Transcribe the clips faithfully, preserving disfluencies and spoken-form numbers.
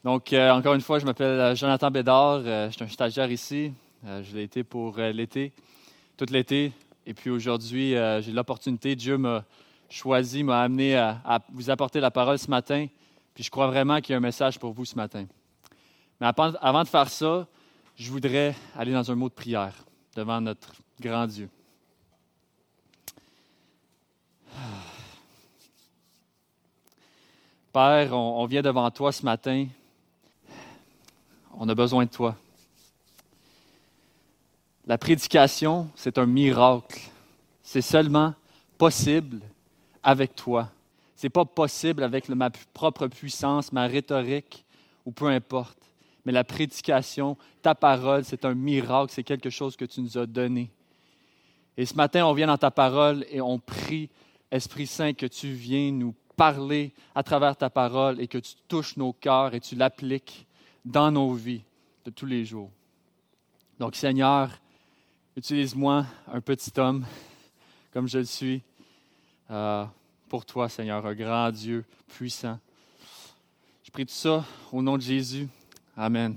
Donc, euh, encore une fois, je m'appelle Jonathan Bédard, euh, je suis un stagiaire ici, euh, je l'ai été pour euh, l'été, tout l'été, et puis aujourd'hui, euh, j'ai l'opportunité, Dieu m'a choisi, m'a amené à, à vous apporter la parole ce matin, puis je crois vraiment qu'il y a un message pour vous ce matin. Mais avant, avant de faire ça, je voudrais aller dans un mot de prière devant notre grand Dieu. Père, on, on vient devant toi ce matin. On a besoin de toi. La prédication, c'est un miracle. C'est seulement possible avec toi. Ce n'est pas possible avec ma propre puissance, ma rhétorique, ou peu importe. Mais la prédication, ta parole, c'est un miracle, c'est quelque chose que tu nous as donné. Et ce matin, on vient dans ta parole et on prie, Esprit Saint, que tu viennes nous parler à travers ta parole et que tu touches nos cœurs et tu l'appliques dans nos vies de tous les jours. Donc, Seigneur, utilise-moi, un petit homme, comme je le suis, euh, pour toi, Seigneur, un grand Dieu puissant. Je prie tout ça au nom de Jésus. Amen.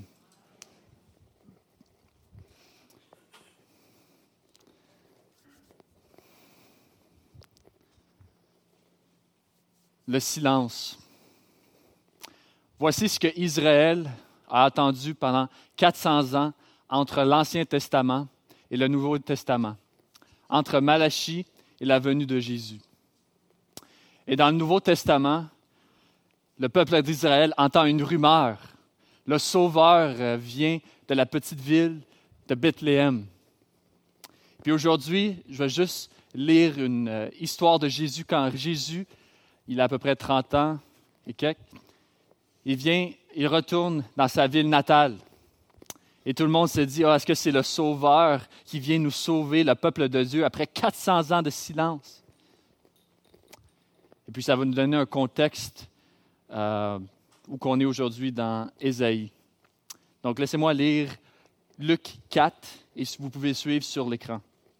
Le silence. Voici ce que Israël a attendu pendant quatre cents ans entre l'Ancien Testament et le Nouveau Testament, entre Malachie et la venue de Jésus. Et dans le Nouveau Testament, le peuple d'Israël entend une rumeur. Le Sauveur vient de la petite ville de Bethléem. Puis aujourd'hui, je vais juste lire une histoire de Jésus quand Jésus, il a à peu près trente ans et quelques. Il vient, il retourne dans sa ville natale. Et tout le monde se dit, oh, est-ce que c'est le Sauveur qui vient nous sauver, le peuple de Dieu, après quatre cents ans de silence? Et puis ça va nous donner un contexte euh, où on est aujourd'hui dans Ésaïe. Donc laissez-moi lire Luc quatre, et vous pouvez suivre sur l'écran.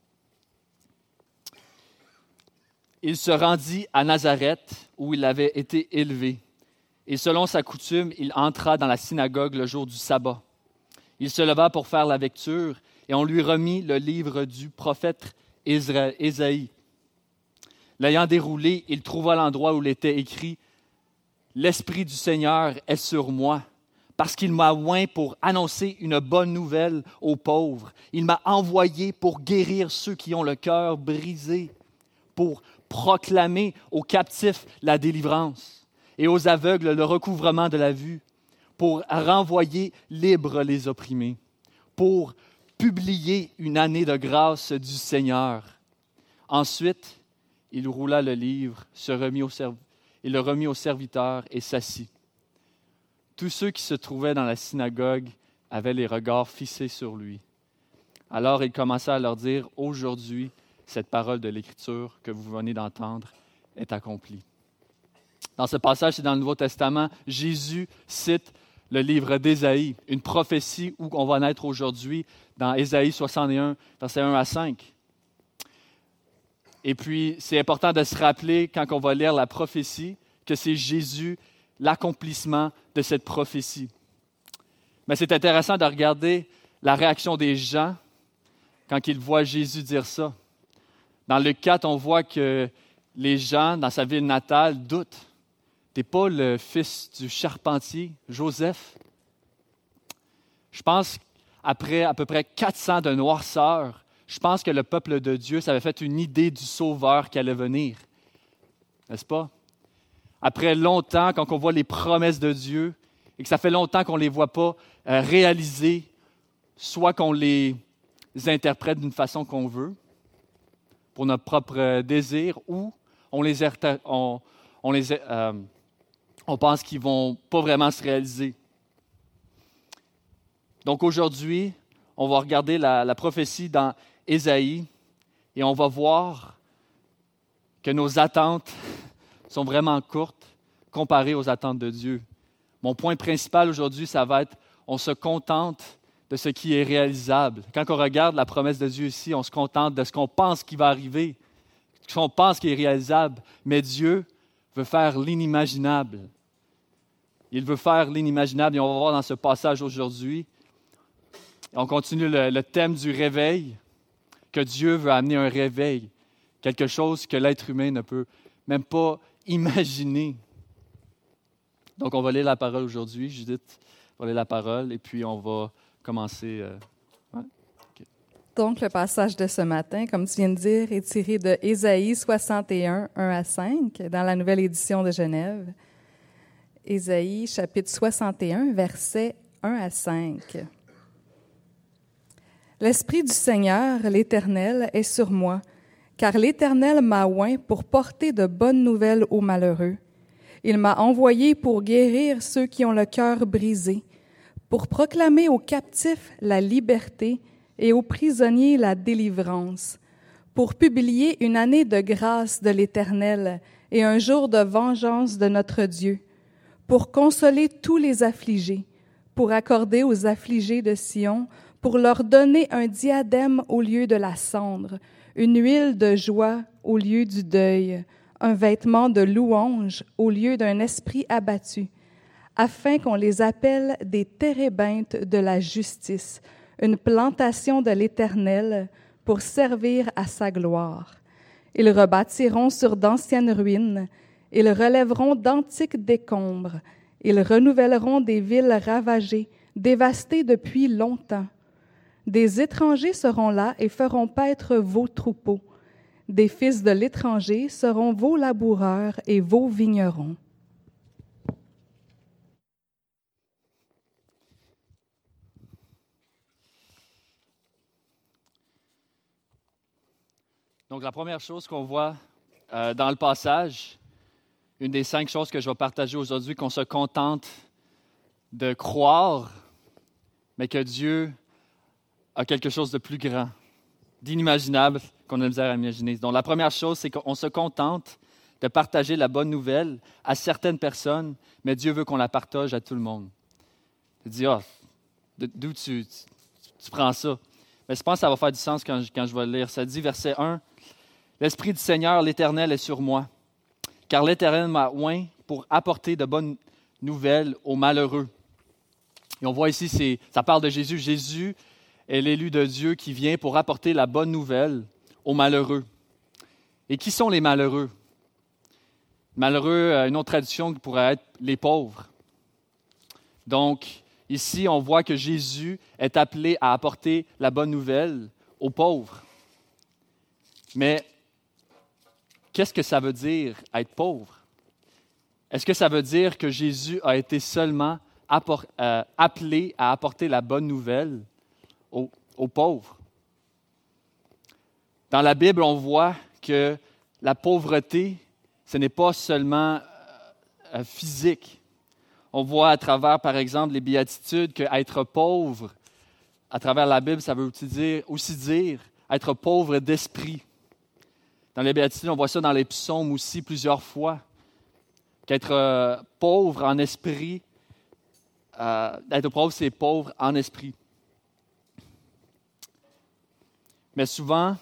Il se rendit à Nazareth, où il avait été élevé. Et selon sa coutume, il entra dans la synagogue le jour du sabbat. Il se leva pour faire la lecture, et on lui remit le livre du prophète Ésaïe. L'ayant déroulé, il trouva l'endroit où il était écrit « L'Esprit du Seigneur est sur moi, parce qu'il m'a oint pour annoncer une bonne nouvelle aux pauvres. Il m'a envoyé pour guérir ceux qui ont le cœur brisé, pour proclamer aux captifs la délivrance et aux aveugles le recouvrement de la vue, pour renvoyer libres les opprimés, pour publier une année de grâce du Seigneur. » Ensuite, il roula le livre, se remit au serv... il le remit au serviteur et s'assit. Tous ceux qui se trouvaient dans la synagogue avaient les regards fixés sur lui. Alors il commença à leur dire, « Aujourd'hui, cette parole de l'Écriture que vous venez d'entendre est accomplie. » Dans ce passage, c'est dans le Nouveau Testament, Jésus cite le livre d'Ésaïe, une prophétie où on va naître aujourd'hui dans Ésaïe soixante et un, versets un à cinq. Et puis, c'est important de se rappeler, quand on va lire la prophétie, que c'est Jésus, l'accomplissement de cette prophétie. Mais c'est intéressant de regarder la réaction des gens quand ils voient Jésus dire ça. Dans Luc quatre, on voit que les gens, dans sa ville natale, doutent. Tu n'es pas le fils du charpentier, Joseph. Je pense qu'après à peu près quatre cents de noirceur, je pense que le peuple de Dieu s'avait fait une idée du Sauveur qui allait venir. N'est-ce pas? Après longtemps, quand on voit les promesses de Dieu, et que ça fait longtemps qu'on ne les voit pas euh, réalisées, soit qu'on les interprète d'une façon qu'on veut, pour notre propre désir, ou on les on, on, les, euh, on pense qu'ils ne vont pas vraiment se réaliser. Donc aujourd'hui, on va regarder la, la prophétie dans Ésaïe et on va voir que nos attentes sont vraiment courtes comparées aux attentes de Dieu. Mon point principal aujourd'hui, ça va être on se contente de ce qui est réalisable. Quand on regarde la promesse de Dieu ici, on se contente de ce qu'on pense qui va arriver, ce qu'on pense qui est réalisable. Mais Dieu veut faire l'inimaginable. Il veut faire l'inimaginable et on va voir dans ce passage aujourd'hui. On continue le, le thème du réveil, que Dieu veut amener un réveil, quelque chose que l'être humain ne peut même pas imaginer. Donc, on va lire la parole aujourd'hui. Judith va lire la parole et puis on va commencer. Euh... Ouais. Okay. Donc, le passage de ce matin, comme tu viens de dire, est tiré de Ésaïe soixante et un, un à cinq, dans la nouvelle édition de Genève. Ésaïe, chapitre soixante et un, versets un à cinq. L'Esprit du Seigneur, l'Éternel, est sur moi, car l'Éternel m'a oint pour porter de bonnes nouvelles aux malheureux. Il m'a envoyé pour guérir ceux qui ont le cœur brisé, pour proclamer aux captifs la liberté et aux prisonniers la délivrance, pour publier une année de grâce de l'Éternel et un jour de vengeance de notre Dieu, pour consoler tous les affligés, pour accorder aux affligés de Sion, pour leur donner un diadème au lieu de la cendre, une huile de joie au lieu du deuil, un vêtement de louange au lieu d'un esprit abattu, afin qu'on les appelle des térébintes de la justice, une plantation de l'Éternel pour servir à sa gloire. Ils rebâtiront sur d'anciennes ruines, ils relèveront d'antiques décombres, ils renouvelleront des villes ravagées, dévastées depuis longtemps. Des étrangers seront là et feront paître vos troupeaux. Des fils de l'étranger seront vos laboureurs et vos vignerons. Donc, la première chose qu'on voit euh, dans le passage, une des cinq choses que je vais partager aujourd'hui, qu'on se contente de croire, mais que Dieu a quelque chose de plus grand, d'inimaginable qu'on a de misère à imaginer. Donc, la première chose, c'est qu'on se contente de partager la bonne nouvelle à certaines personnes, mais Dieu veut qu'on la partage à tout le monde. Tu dis, ah, oh, d'où tu, tu, tu prends ça? Mais je pense que ça va faire du sens quand je, quand je vais le lire. Ça dit, verset un, « L'Esprit du Seigneur, l'Éternel, est sur moi, car l'Éternel m'a oint pour apporter de bonnes nouvelles aux malheureux. » Et on voit ici, c'est, ça parle de Jésus. Jésus est l'élu de Dieu qui vient pour apporter la bonne nouvelle aux malheureux. Et qui sont les malheureux? Malheureux, une autre traduction pourrait être les pauvres. Donc, ici, on voit que Jésus est appelé à apporter la bonne nouvelle aux pauvres. Mais qu'est-ce que ça veut dire être pauvre? Est-ce que ça veut dire que Jésus a été seulement apport, euh, appelé à apporter la bonne nouvelle aux, aux pauvres? Dans la Bible, on voit que la pauvreté, ce n'est pas seulement euh, physique. On voit à travers, par exemple, les béatitudes qu'être pauvre, à travers la Bible, ça veut aussi dire, aussi dire être pauvre d'esprit. Dans les béatitudes, on voit ça dans les psaumes aussi plusieurs fois, qu'être euh, pauvre en esprit, euh, être pauvre, c'est pauvre en esprit. Mais souvent,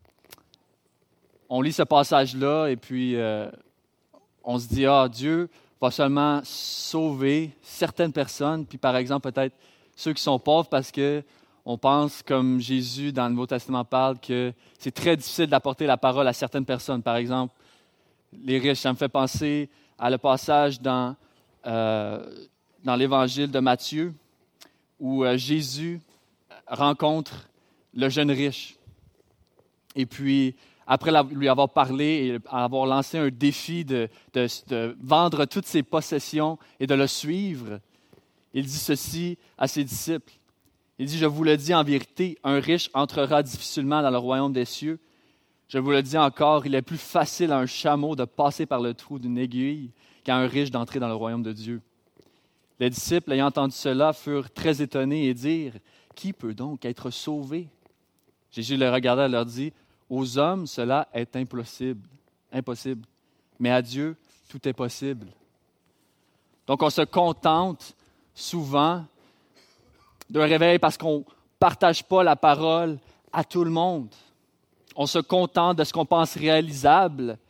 on lit ce passage-là et puis euh, on se dit, ah, Dieu va seulement sauver certaines personnes, puis par exemple peut-être ceux qui sont pauvres parce qu'on pense, comme Jésus dans le Nouveau Testament parle, que c'est très difficile d'apporter la parole à certaines personnes. Par exemple, les riches, ça me fait penser à le passage dans, euh, dans l'Évangile de Matthieu où euh, Jésus rencontre le jeune riche. Et puis, après lui avoir parlé et avoir lancé un défi de, de, de vendre toutes ses possessions et de le suivre, il dit ceci à ses disciples. Il dit, « Je vous le dis en vérité, un riche entrera difficilement dans le royaume des cieux. Je vous le dis encore, il est plus facile à un chameau de passer par le trou d'une aiguille qu'à un riche d'entrer dans le royaume de Dieu. » Les disciples, ayant entendu cela, furent très étonnés et dirent, « Qui peut donc être sauvé? » Jésus les regarda et leur dit, « Aux hommes, cela est impossible, impossible, mais à Dieu, tout est possible. » Donc, on se contente souvent d'un réveil parce qu'on ne partage pas la parole à tout le monde. On se contente de ce qu'on pense réalisable,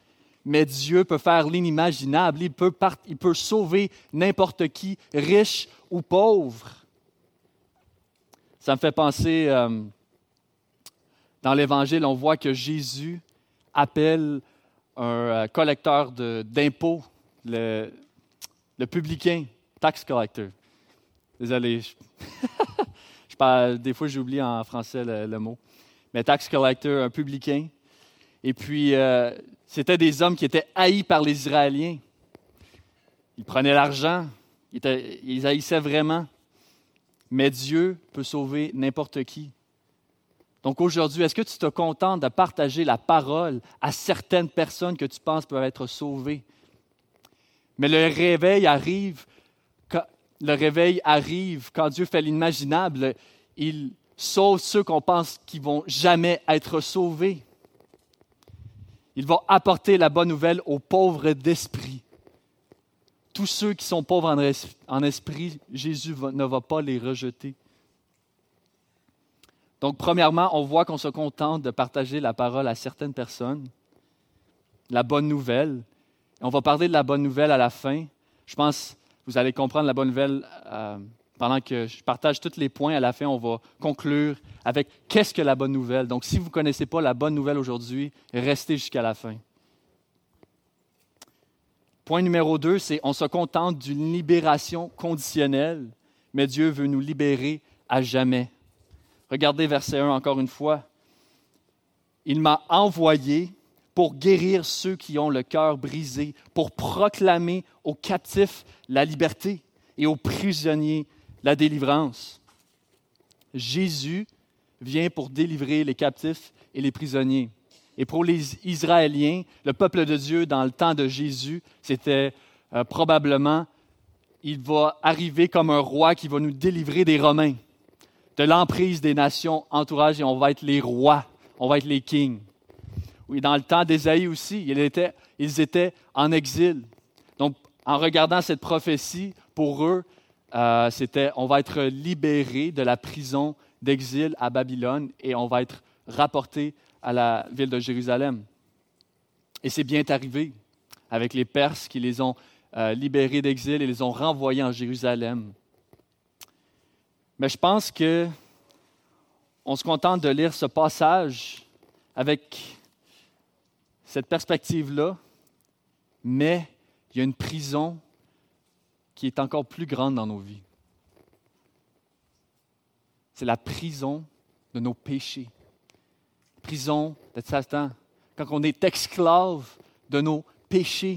mais Dieu peut faire l'inimaginable. Il peut, part, il peut sauver n'importe qui, riche ou pauvre. Ça me fait penser, euh, dans l'Évangile, on voit que Jésus appelle un euh, collecteur de, d'impôts, le, le publicain, tax collector. Désolé, je, je parle, des fois j'oublie en français le, le mot. Mais tax collector, un publicain. Et puis, euh, c'était des hommes qui étaient haïs par les Israéliens. Ils prenaient l'argent, ils, étaient, ils haïssaient vraiment. Mais Dieu peut sauver n'importe qui. Donc aujourd'hui, est-ce que tu te contentes de partager la parole à certaines personnes que tu penses peuvent être sauvées? Mais le réveil arrive, quand, le réveil arrive quand Dieu fait l'imaginable. Il sauve ceux qu'on pense qui ne vont jamais être sauvés. Il va apporter la bonne nouvelle aux pauvres d'esprit. Tous ceux qui sont pauvres en, es- en esprit, Jésus va, ne va pas les rejeter. Donc, premièrement, on voit qu'on se contente de partager la parole à certaines personnes, la bonne nouvelle. On va parler de la bonne nouvelle à la fin. Je pense que vous allez comprendre la bonne nouvelle euh, pendant que je partage tous les points. À la fin, on va conclure avec qu'est-ce que la bonne nouvelle. Donc, si vous ne connaissez pas la bonne nouvelle aujourd'hui, restez jusqu'à la fin. Point numéro deux, c'est on se contente d'une libération conditionnelle, mais Dieu veut nous libérer à jamais. Regardez verset un encore une fois. Il m'a envoyé pour guérir ceux qui ont le cœur brisé, pour proclamer aux captifs la liberté et aux prisonniers la délivrance. Jésus vient pour délivrer les captifs et les prisonniers. Et pour les Israéliens, le peuple de Dieu dans le temps de Jésus, c'était euh, probablement, il va arriver comme un roi qui va nous délivrer des Romains, de l'emprise des nations entourages, et on va être les rois, on va être les kings. Oui, dans le temps d'Ésaïe aussi, ils étaient, ils étaient en exil. Donc, en regardant cette prophétie, pour eux, euh, c'était on va être libérés de la prison d'exil à Babylone et on va être rapportés à la ville de Jérusalem. Et c'est bien arrivé avec les Perses qui les ont euh, libérés d'exil et les ont renvoyés en Jérusalem. Mais je pense que on se contente de lire ce passage avec cette perspective-là, mais il y a une prison qui est encore plus grande dans nos vies. C'est la prison de nos péchés. Prison de Satan, quand on est esclave de nos péchés.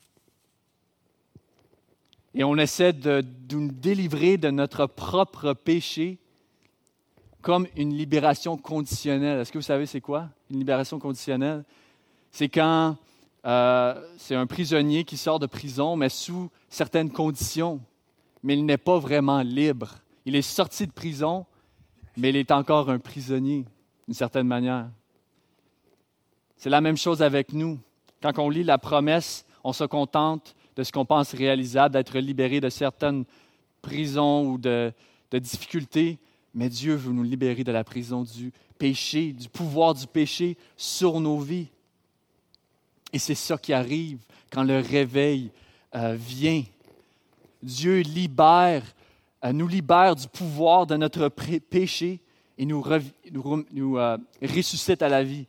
Et on essaie de, de nous délivrer de notre propre péché comme une libération conditionnelle. Est-ce que vous savez c'est quoi, une libération conditionnelle? C'est quand euh, c'est un prisonnier qui sort de prison, mais sous certaines conditions, mais il n'est pas vraiment libre. Il est sorti de prison, mais il est encore un prisonnier, d'une certaine manière. C'est la même chose avec nous. Quand on lit la promesse, on se contente de ce qu'on pense réalisable, d'être libéré de certaines prisons ou de, de difficultés, mais Dieu veut nous libérer de la prison du péché, du pouvoir du péché sur nos vies. Et c'est ça qui arrive quand le réveil euh, vient. Dieu libère, euh, nous libère du pouvoir de notre pré- péché et nous, rev- nous, nous euh, ressuscite à la vie.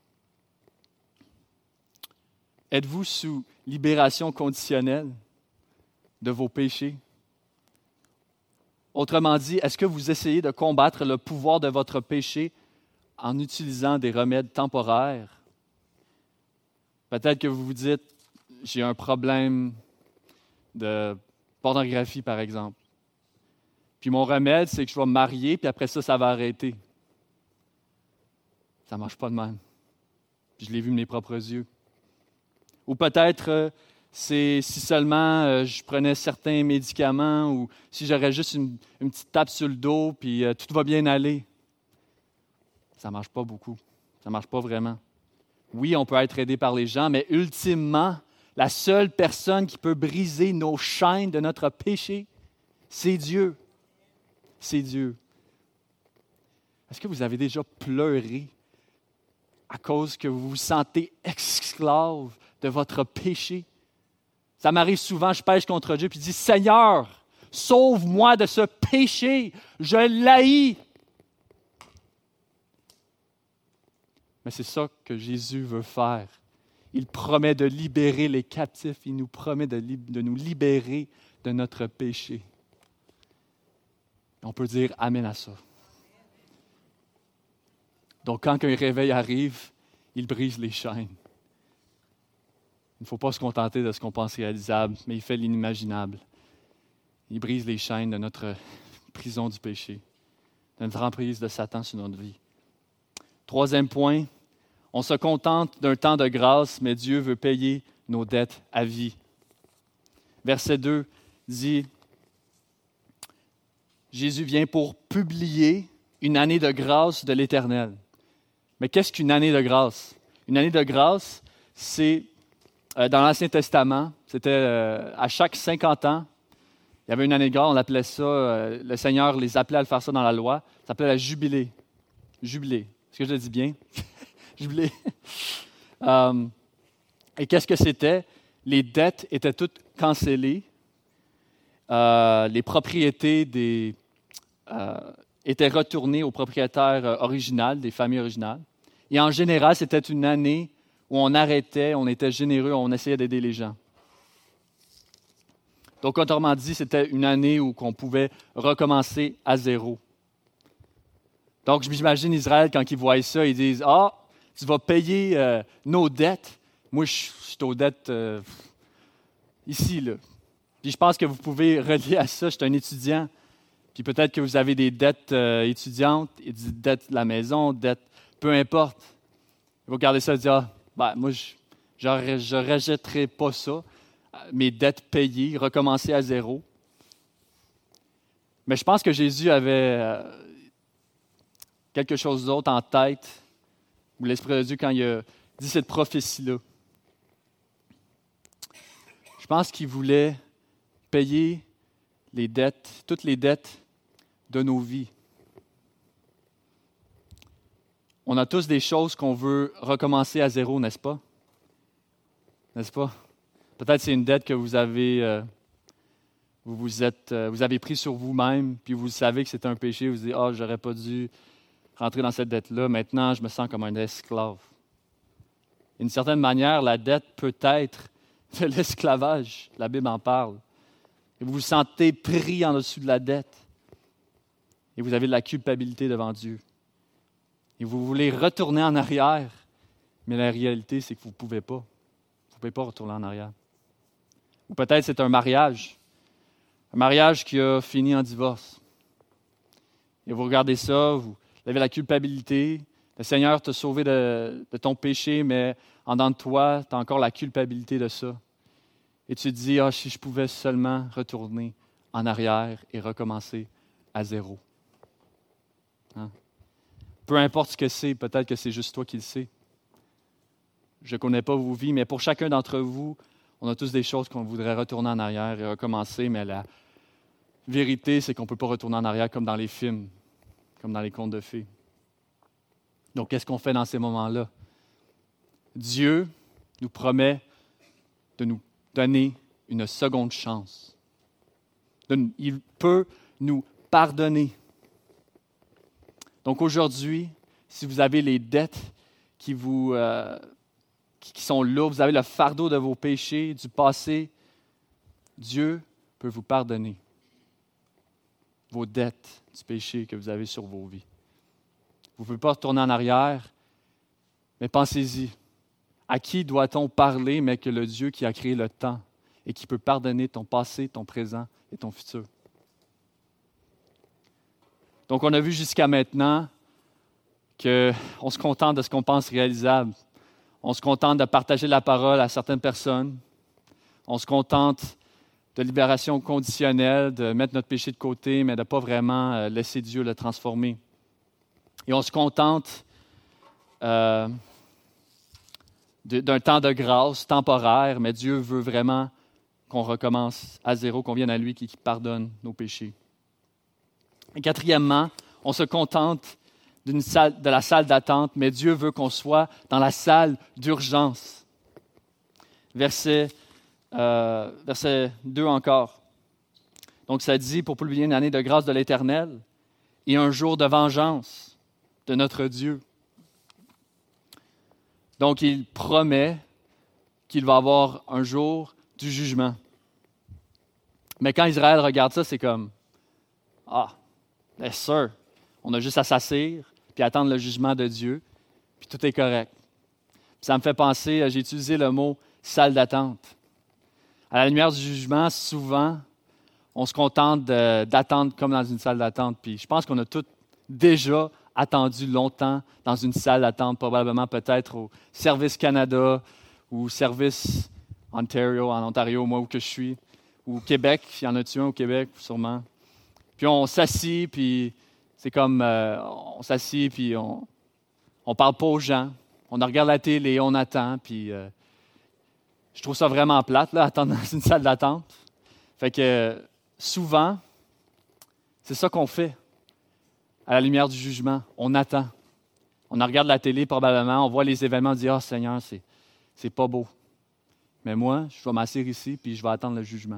Êtes-vous sous libération conditionnelle de vos péchés? Autrement dit, est-ce que vous essayez de combattre le pouvoir de votre péché en utilisant des remèdes temporaires? Peut-être que vous vous dites, j'ai un problème de pornographie, par exemple. Puis mon remède, c'est que je vais me marier, puis après ça, ça va arrêter. Ça ne marche pas de même. Je l'ai vu de mes propres yeux. Ou peut-être, euh, c'est si seulement euh, je prenais certains médicaments ou si j'aurais juste une, une petite tape sur le dos, puis euh, tout va bien aller. Ça ne marche pas beaucoup. Ça ne marche pas vraiment. Oui, on peut être aidé par les gens, mais ultimement, la seule personne qui peut briser nos chaînes de notre péché, c'est Dieu. C'est Dieu. Est-ce que vous avez déjà pleuré à cause que vous vous sentez esclave de votre péché. Ça m'arrive souvent, je pêche contre Dieu, puis je dis, Seigneur, sauve-moi de ce péché, je l'haïs. Mais c'est ça que Jésus veut faire. Il promet de libérer les captifs, il nous promet de, li- de nous libérer de notre péché. On peut dire Amen à ça. Donc, quand un réveil arrive, il brise les chaînes. Il ne faut pas se contenter de ce qu'on pense réalisable, mais il fait l'inimaginable. Il brise les chaînes de notre prison du péché, de notre emprise de Satan sur notre vie. Troisième point, on se contente d'un temps de grâce, mais Dieu veut payer nos dettes à vie. Verset deux dit, Jésus vient pour publier une année de grâce de l'Éternel. Mais qu'est-ce qu'une année de grâce? Une année de grâce, c'est euh, dans l'Ancien Testament, c'était euh, à chaque cinquante ans, il y avait une année de grâce, on appelait ça, euh, le Seigneur les appelait à le faire ça dans la loi, ça s'appelait la jubilée. Jubilée. Est-ce que je le dis bien? Jubilée. euh, et qu'est-ce que c'était? Les dettes étaient toutes cancellées. Euh, les propriétés des, euh, étaient retournées au propriétaire euh, original, des familles originales. Et en général, c'était une année où on arrêtait, on était généreux, on essayait d'aider les gens. Donc, autrement dit, c'était une année où on pouvait recommencer à zéro. Donc, j'imagine Israël, quand ils voient ça, ils disent « Ah, tu vas payer euh, nos dettes. Moi, je suis aux dettes euh, ici, là. » Puis je pense que vous pouvez relier à ça. Je suis un étudiant, puis peut-être que vous avez des dettes euh, étudiantes, des dettes de la maison, dettes, peu importe. Vous regardez ça et dites « Ah, ben, moi, je ne rejetterai pas ça. Mes dettes payées, recommencer à zéro. » Mais je pense que Jésus avait euh, quelque chose d'autre en tête, ou l'Esprit de Dieu, quand il a dit cette prophétie-là. Je pense qu'il voulait payer les dettes, toutes les dettes de nos vies. On a tous des choses qu'on veut recommencer à zéro, n'est-ce pas? N'est-ce pas? Peut-être c'est une dette que vous avez, euh, vous, vous, êtes, euh, vous avez pris sur vous-même, puis vous savez que c'est un péché, vous vous dites « Ah, oh, j'aurais pas dû rentrer dans cette dette-là, maintenant je me sens comme un esclave. » D'une certaine manière, la dette peut être de l'esclavage, la Bible en parle. Et vous vous sentez pris en dessous de la dette, et vous avez de la culpabilité devant Dieu. Et vous voulez retourner en arrière, mais la réalité, c'est que vous ne pouvez pas. Vous ne pouvez pas retourner en arrière. Ou peut-être c'est un mariage, un mariage qui a fini en divorce. Et vous regardez ça, vous avez la culpabilité, le Seigneur t'a sauvé de, de ton péché, mais en dedans de toi, tu as encore la culpabilité de ça. Et tu te dis, ah, si je pouvais seulement retourner en arrière et recommencer à zéro. Hein? Peu importe ce que c'est, peut-être que c'est juste toi qui le sais. Je ne connais pas vos vies, mais pour chacun d'entre vous, on a tous des choses qu'on voudrait retourner en arrière et recommencer, mais la vérité, c'est qu'on ne peut pas retourner en arrière comme dans les films, comme dans les contes de fées. Donc, qu'est-ce qu'on fait dans ces moments-là? Dieu nous promet de nous donner une seconde chance. Il peut nous pardonner. Donc, aujourd'hui, si vous avez les dettes qui vous... Euh, qui sont lourds, vous avez le fardeau de vos péchés, du passé, Dieu peut vous pardonner vos dettes du péché que vous avez sur vos vies. Vous ne pouvez pas retourner en arrière, mais pensez-y. À qui doit-on parler, mais que le Dieu qui a créé le temps et qui peut pardonner ton passé, ton présent et ton futur? Donc, on a vu jusqu'à maintenant qu'on se contente de ce qu'on pense réalisable. On se contente de partager la parole à certaines personnes. On se contente de libération conditionnelle, de mettre notre péché de côté, mais de ne pas vraiment laisser Dieu le transformer. Et on se contente euh, de, d'un temps de grâce temporaire, mais Dieu veut vraiment qu'on recommence à zéro, qu'on vienne à lui qui, qui pardonne nos péchés. Et quatrièmement, on se contente D'une salle, de la salle d'attente, mais Dieu veut qu'on soit dans la salle d'urgence. verset, euh, verset deux encore. Donc ça dit, pour publier une année de grâce de l'Éternel et un jour de vengeance de notre Dieu. Donc il promet qu'il va avoir un jour du jugement. Mais quand Israël regarde ça, c'est comme, ah, bien sûr, on a juste à s'assire puis attendre le jugement de Dieu, puis tout est correct. Puis ça me fait penser, j'ai utilisé le mot salle d'attente. À la lumière du jugement, souvent, on se contente de, d'attendre comme dans une salle d'attente. Puis je pense qu'on a tous déjà attendu longtemps dans une salle d'attente, probablement peut-être au Service Canada ou Service Ontario, en Ontario, moi où que je suis, ou Québec, il y en a-tu un au Québec, sûrement. Puis on s'assit, puis c'est comme, euh, on s'assit, puis on ne parle pas aux gens. On regarde la télé, on attend, puis euh, je trouve ça vraiment plate, là, attendre dans une salle d'attente. Fait que euh, souvent, c'est ça qu'on fait à la lumière du jugement. On attend. On regarde la télé probablement, on voit les événements, on dit « Ah, Seigneur, c'est, c'est pas beau. » Mais moi, je vais m'asseoir ici, puis je vais attendre le jugement.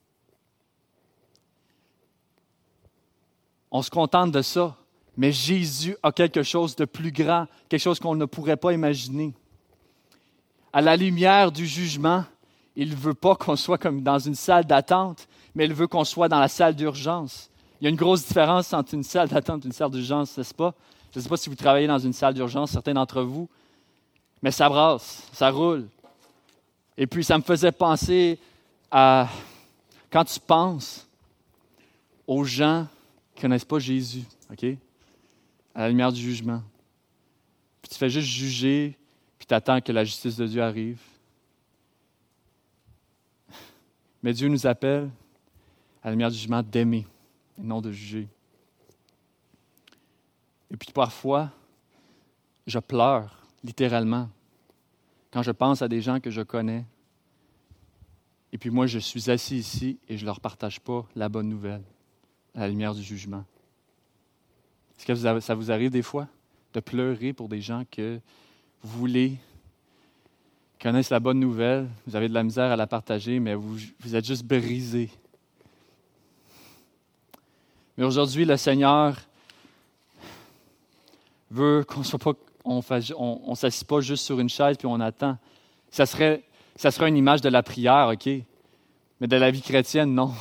On se contente de ça, mais Jésus a quelque chose de plus grand, quelque chose qu'on ne pourrait pas imaginer. À la lumière du jugement, il ne veut pas qu'on soit comme dans une salle d'attente, mais il veut qu'on soit dans la salle d'urgence. Il y a une grosse différence entre une salle d'attente et une salle d'urgence, n'est-ce pas? Je ne sais pas si vous travaillez dans une salle d'urgence, certains d'entre vous, mais ça brasse, ça roule. Et puis, ça me faisait penser à quand tu penses aux gens qui ne connaissent pas Jésus, OK? À la lumière du jugement. Puis tu fais juste juger, puis tu attends que la justice de Dieu arrive. Mais Dieu nous appelle, à la lumière du jugement, d'aimer et non de juger. Et puis parfois, je pleure, littéralement, quand je pense à des gens que je connais. Et puis moi, je suis assis ici et je ne leur partage pas la bonne nouvelle à la lumière du jugement. Est-ce que vous avez, ça vous arrive des fois de pleurer pour des gens que vous voulez connaissent la bonne nouvelle, vous avez de la misère à la partager, mais vous, vous êtes juste brisés. Mais aujourd'hui, le Seigneur veut qu'on soit pas, on ne on, on s'assied pas juste sur une chaise puis on attend. Ça serait, ça serait une image de la prière, OK? Mais de la vie chrétienne, non.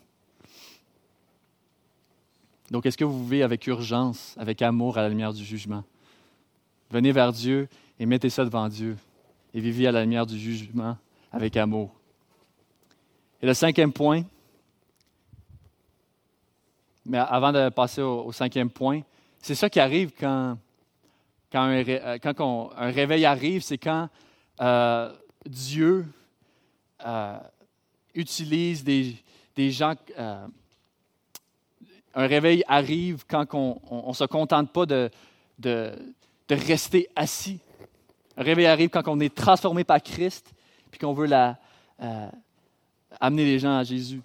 Donc, est-ce que vous vivez avec urgence, avec amour à la lumière du jugement? Venez vers Dieu et mettez ça devant Dieu. Et vivez à la lumière du jugement avec amour. Et le cinquième point, mais avant de passer au, au cinquième point, c'est ça qui arrive quand, quand, un, quand on, un réveil arrive, c'est quand euh, Dieu euh, utilise des, des gens... Euh, un réveil arrive quand on ne se contente pas de, de, de rester assis. Un réveil arrive quand on est transformé par Christ puis qu'on veut la, euh, amener les gens à Jésus.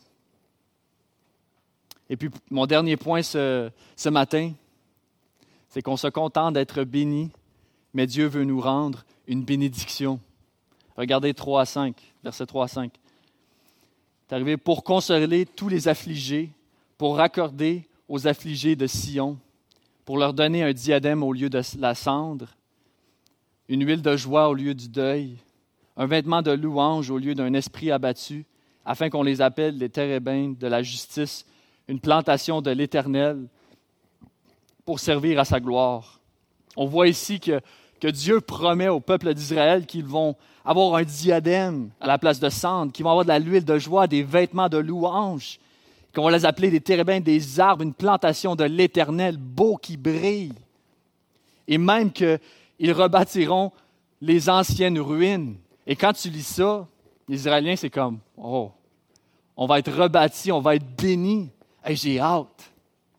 Et puis, mon dernier point ce, ce matin, c'est qu'on se contente d'être béni, mais Dieu veut nous rendre une bénédiction. Regardez trois à cinq, verset trois à cinq. C'est arrivé pour consoler tous les affligés, pour raccorder aux affligés de Sion, pour leur donner un diadème au lieu de la cendre, une huile de joie au lieu du deuil, un vêtement de louange au lieu d'un esprit abattu, afin qu'on les appelle les térébintes de la justice, une plantation de l'Éternel pour servir à sa gloire. On voit ici que, que Dieu promet au peuple d'Israël qu'ils vont avoir un diadème à la place de cendre, qu'ils vont avoir de l'huile de joie, des vêtements de louange, qu'on va les appeler des térébintes, des arbres, une plantation de l'Éternel, beau qui brille. Et même qu'ils rebâtiront les anciennes ruines. Et quand tu lis ça, les Israéliens, c'est comme, oh, on va être rebâtis, on va être bénis. Hey, j'ai hâte.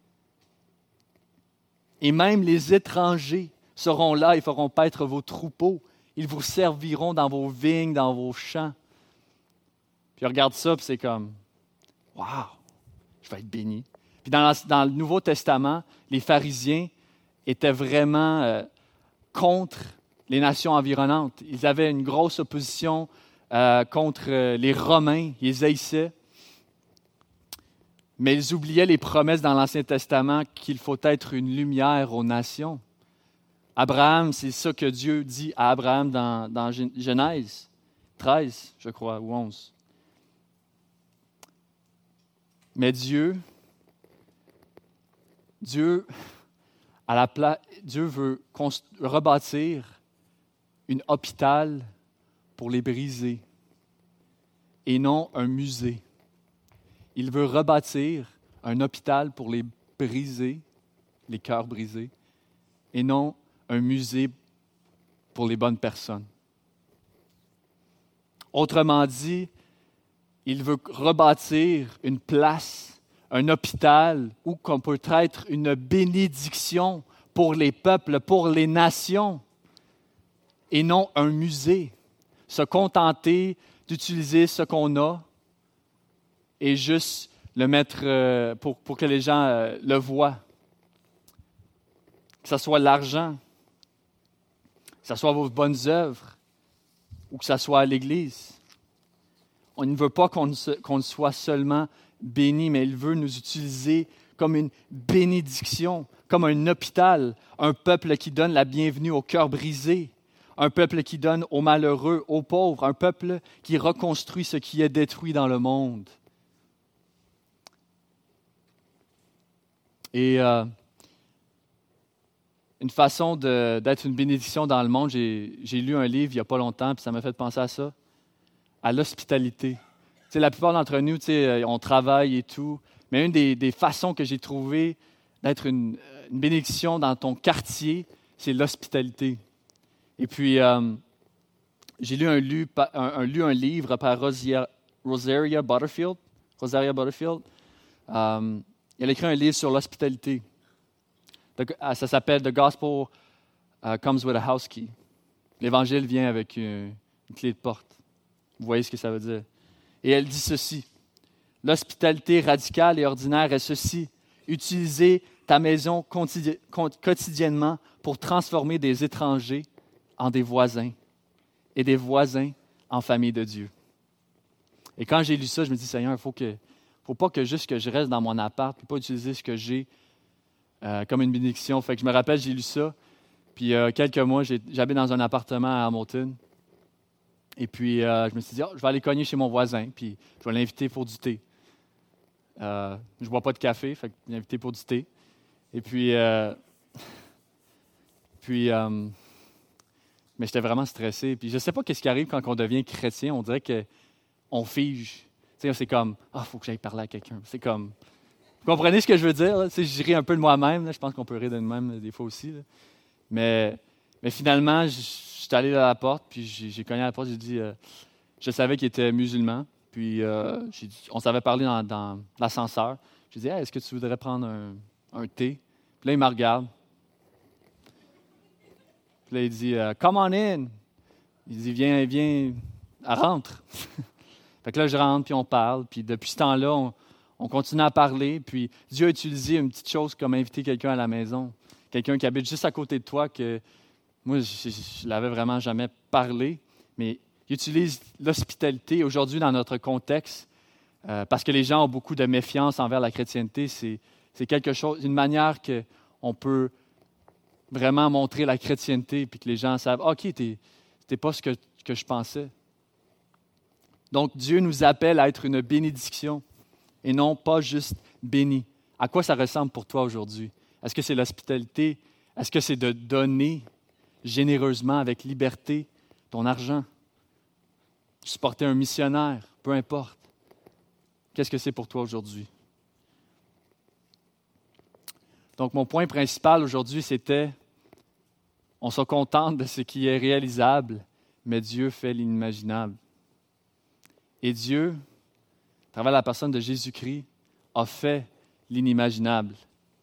Et même les étrangers seront là et feront paître vos troupeaux. Ils vous serviront dans vos vignes, dans vos champs. Puis regarde ça, puis c'est comme, wow, je vais être béni. Puis dans, la, dans le Nouveau Testament, les pharisiens étaient vraiment euh, contre les nations environnantes. Ils avaient une grosse opposition euh, contre les Romains, ils les haïssaient. Mais ils oubliaient les promesses dans l'Ancien Testament qu'il faut être une lumière aux nations. Abraham, c'est ça que Dieu dit à Abraham dans, dans Genèse treize, je crois, ou onze. Mais Dieu, Dieu, à la pla- Dieu veut const- rebâtir un hôpital pour les brisés et non un musée. Il veut rebâtir un hôpital pour les brisés, les cœurs brisés, et non un musée pour les bonnes personnes. Autrement dit, il veut rebâtir une place, un hôpital où qu'on peut être une bénédiction pour les peuples, pour les nations, et non un musée. Se contenter d'utiliser ce qu'on a et juste le mettre euh, pour, pour que les gens euh, le voient. Que ce soit l'argent, que ce soit vos bonnes œuvres, ou que ce soit à l'Église. On ne veut pas qu'on, se, qu'on soit seulement béni, mais il veut nous utiliser comme une bénédiction, comme un hôpital, un peuple qui donne la bienvenue aux cœurs brisés, un peuple qui donne aux malheureux, aux pauvres, un peuple qui reconstruit ce qui est détruit dans le monde. Et euh, une façon de, d'être une bénédiction dans le monde, j'ai, j'ai lu un livre il n'y a pas longtemps, puis ça m'a fait penser à ça, à l'hospitalité. Tu sais, la plupart d'entre nous, tu sais, on travaille et tout, mais une des, des façons que j'ai trouvées d'être une, une bénédiction dans ton quartier, c'est l'hospitalité. Et puis, euh, j'ai lu un, lu, un, un, lu un livre par Rosia, Rosaria Butterfield. Rosaria Butterfield. Euh, elle a écrit un livre sur l'hospitalité. Ça s'appelle « The Gospel uh, Comes with a House Key ». L'Évangile vient avec une, une clé de porte. Vous voyez ce que ça veut dire. Et elle dit ceci. « L'hospitalité radicale et ordinaire est ceci. Utiliser ta maison quotidi- quotidiennement pour transformer des étrangers en des voisins et des voisins en famille de Dieu. » Et quand j'ai lu ça, je me dis, Seigneur, il faut que, faut pas que juste que je reste dans mon appart et pas utiliser ce que j'ai euh, comme une bénédiction. Fait que je me rappelle, j'ai lu ça. Puis euh, quelques mois, j'ai, j'habite dans un appartement à Hamilton. Et puis euh, je me suis dit, oh, je vais aller cogner chez mon voisin, puis je vais l'inviter pour du thé. Euh, je ne bois pas de café, fait que je l'ai invité pour du thé. Et puis, euh, puis euh, mais j'étais vraiment stressé. Puis je ne sais pas qu'est-ce qui arrive quand on devient chrétien. On dirait qu'on fige. Tu sais, c'est comme, ah, il faut que j'aille parler à quelqu'un. C'est comme, vous comprenez ce que je veux dire? Là? Tu sais, je ris un peu de moi-même. Là. Je pense qu'on peut rire de nous-mêmes des fois aussi. Là. Mais, mais finalement, je, je suis allé à la porte, puis j'ai, j'ai cogné à la porte, j'ai dit, euh, je savais qu'il était musulman. Puis euh, j'ai dit, on s'avait parlé dans, dans l'ascenseur. J'ai dit, hey, est-ce que tu voudrais prendre un, un thé? Puis là, il me regarde. Puis là, il dit, uh, come on in. Il dit, viens, viens, rentre. Fait que là, je rentre, puis on parle. Puis depuis ce temps-là, on, on continue à parler. Puis Dieu a utilisé une petite chose comme inviter quelqu'un à la maison. Quelqu'un qui habite juste à côté de toi, que moi, je ne l'avais vraiment jamais parlé. Mais il utilise l'hospitalité aujourd'hui dans notre contexte, euh, parce que les gens ont beaucoup de méfiance envers la chrétienté. C'est, c'est quelque chose, une manière qu'on peut vraiment montrer la chrétienté, puis que les gens savent, OK, tu n'es pas ce que, que je pensais. Donc, Dieu nous appelle à être une bénédiction et non pas juste béni. À quoi ça ressemble pour toi aujourd'hui? Est-ce que c'est l'hospitalité? Est-ce que c'est de donner généreusement, avec liberté, ton argent? Supporter un missionnaire, peu importe. Qu'est-ce que c'est pour toi aujourd'hui? Donc, mon point principal aujourd'hui, c'était, on se contente de ce qui est réalisable, mais Dieu fait l'inimaginable. Et Dieu, à travers la personne de Jésus-Christ, a fait l'inimaginable.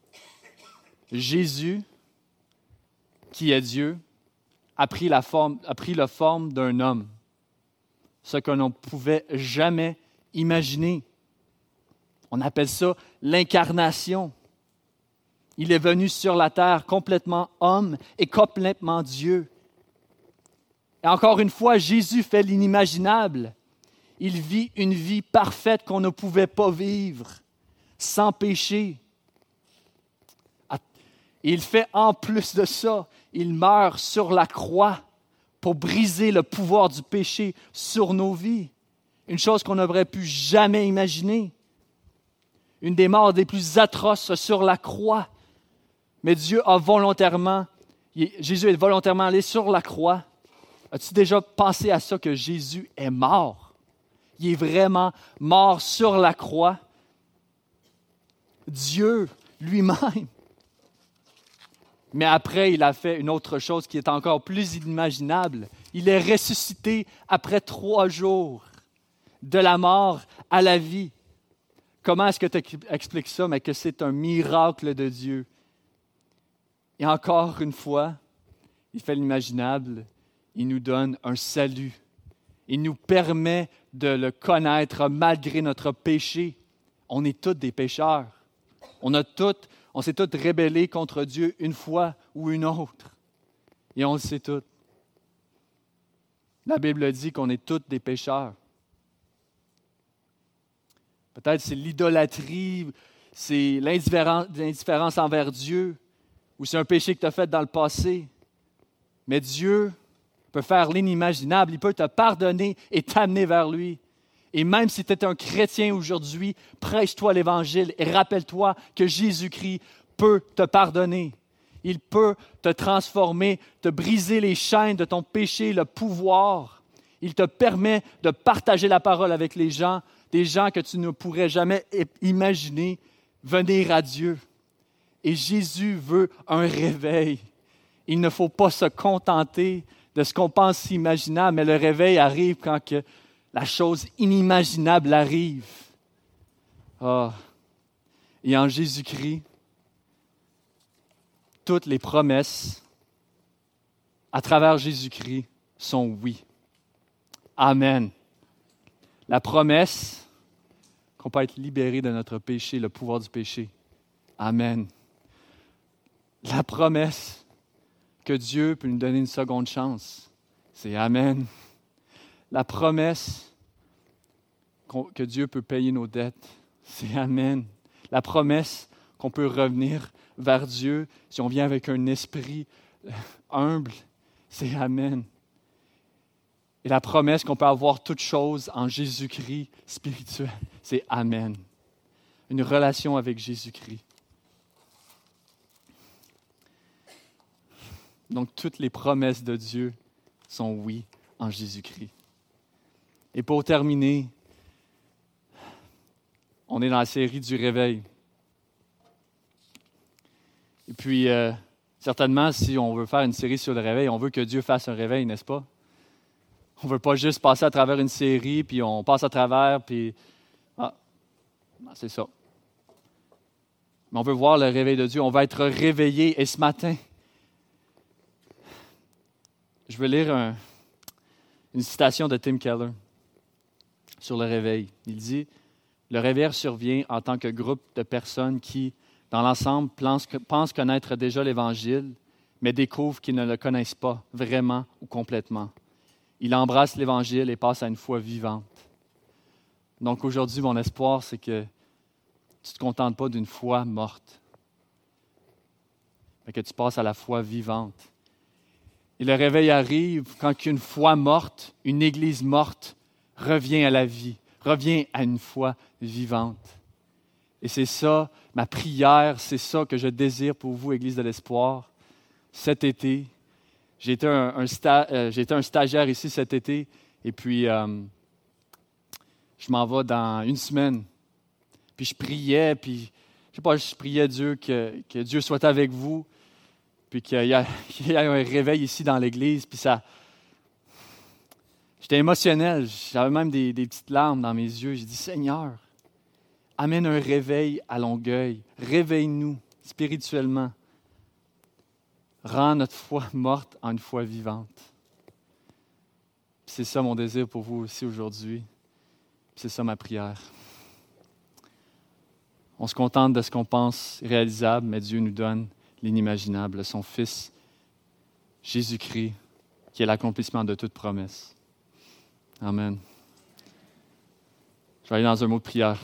Jésus, qui est Dieu, a pris la forme, a pris la forme d'un homme, ce que l'on ne pouvait jamais imaginer. On appelle ça l'incarnation. Il est venu sur la terre complètement homme et complètement Dieu. Et encore une fois, Jésus fait l'inimaginable. Il vit une vie parfaite qu'on ne pouvait pas vivre, sans péché. Et il fait en plus de ça, il meurt sur la croix pour briser le pouvoir du péché sur nos vies. Une chose qu'on n'aurait pu jamais imaginer. Une des morts les plus atroces sur la croix. Mais Dieu a volontairement, Jésus est volontairement allé sur la croix. As-tu déjà pensé à ça, que Jésus est mort? Il est vraiment mort sur la croix. Dieu lui-même. Mais après, il a fait une autre chose qui est encore plus inimaginable. Il est ressuscité après trois jours, de la mort à la vie. Comment est-ce que tu expliques ça? Mais que c'est un miracle de Dieu. Et encore une fois, il fait l'imaginable. Il nous donne un salut. Il nous permet de le connaître malgré notre péché. On est tous des pécheurs. On a toutes, on s'est tous rébellés contre Dieu une fois ou une autre. Et on le sait tous. La Bible dit qu'on est tous des pécheurs. Peut-être c'est l'idolâtrie, c'est l'indifférence, l'indifférence envers Dieu, ou c'est un péché que tu as fait dans le passé. Mais Dieu peut faire l'inimaginable. Il peut te pardonner et t'amener vers lui. Et même si tu es un chrétien aujourd'hui, prêche-toi l'Évangile et rappelle-toi que Jésus-Christ peut te pardonner. Il peut te transformer, te briser les chaînes de ton péché, le pouvoir. Il te permet de partager la parole avec les gens, des gens que tu ne pourrais jamais imaginer venir à Dieu. Et Jésus veut un réveil. Il ne faut pas se contenter de ce qu'on pense imaginable, mais le réveil arrive quand que la chose inimaginable arrive. Oh. Et en Jésus-Christ, toutes les promesses à travers Jésus-Christ sont oui. Amen. La promesse qu'on peut être libéré de notre péché, le pouvoir du péché. Amen. La promesse que Dieu peut nous donner une seconde chance. C'est Amen. La promesse que Dieu peut payer nos dettes. C'est Amen. La promesse qu'on peut revenir vers Dieu si on vient avec un esprit humble. C'est Amen. Et la promesse qu'on peut avoir toutes choses en Jésus-Christ spirituel. C'est Amen. Une relation avec Jésus-Christ. Donc, toutes les promesses de Dieu sont oui en Jésus-Christ. Et pour terminer, on est dans la série du réveil. Et puis, euh, certainement, si on veut faire une série sur le réveil, on veut que Dieu fasse un réveil, n'est-ce pas? On ne veut pas juste passer à travers une série, puis on passe à travers, puis... Ah, c'est ça. Mais on veut voir le réveil de Dieu. On va être réveillé. Et ce matin, je veux lire un, une citation de Tim Keller sur le réveil. Il dit « Le réveil survient en tant que groupe de personnes qui, dans l'ensemble, pensent connaître déjà l'Évangile, mais découvrent qu'ils ne le connaissent pas vraiment ou complètement. Ils embrassent l'Évangile et passent à une foi vivante. » Donc aujourd'hui, mon espoir, c'est que tu ne te contentes pas d'une foi morte, mais que tu passes à la foi vivante. Et le réveil arrive quand une foi morte, une Église morte, revient à la vie, revient à une foi vivante. Et c'est ça, ma prière, c'est ça que je désire pour vous, Église de l'Espoir. Cet été, j'ai été un, un, sta, euh, j'ai été un stagiaire ici cet été, et puis euh, je m'en vais dans une semaine. Puis je priais, puis je sais pas, je priais Dieu que, que Dieu soit avec vous, puis qu'il y, a, qu'il y ait un réveil ici dans l'Église, puis ça... J'étais émotionnel, j'avais même des, des petites larmes dans mes yeux. J'ai dit, Seigneur, amène un réveil à Longueuil, réveille-nous spirituellement. Rends notre foi morte en une foi vivante. Puis c'est ça mon désir pour vous aussi aujourd'hui. Puis c'est ça ma prière. On se contente de ce qu'on pense réalisable, mais Dieu nous donne l'inimaginable, son Fils, Jésus-Christ, qui est l'accomplissement de toute promesse. Amen. Je vais aller dans un mot de prière.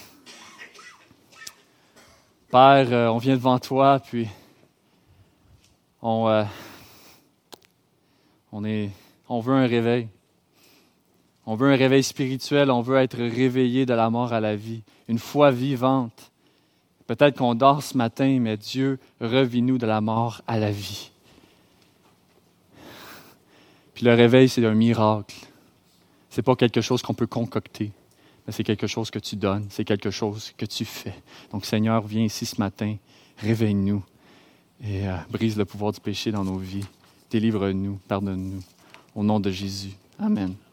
Père, euh, on vient devant toi, puis on, euh, on, est, on veut un réveil. On veut un réveil spirituel, on veut être réveillé de la mort à la vie, une foi vivante. Peut-être qu'on dort ce matin, mais Dieu, revis-nous de la mort à la vie. Puis le réveil, c'est un miracle. Ce n'est pas quelque chose qu'on peut concocter, mais c'est quelque chose que tu donnes, c'est quelque chose que tu fais. Donc Seigneur, viens ici ce matin, réveille-nous et euh, brise le pouvoir du péché dans nos vies. Délivre-nous, pardonne-nous. Au nom de Jésus. Amen.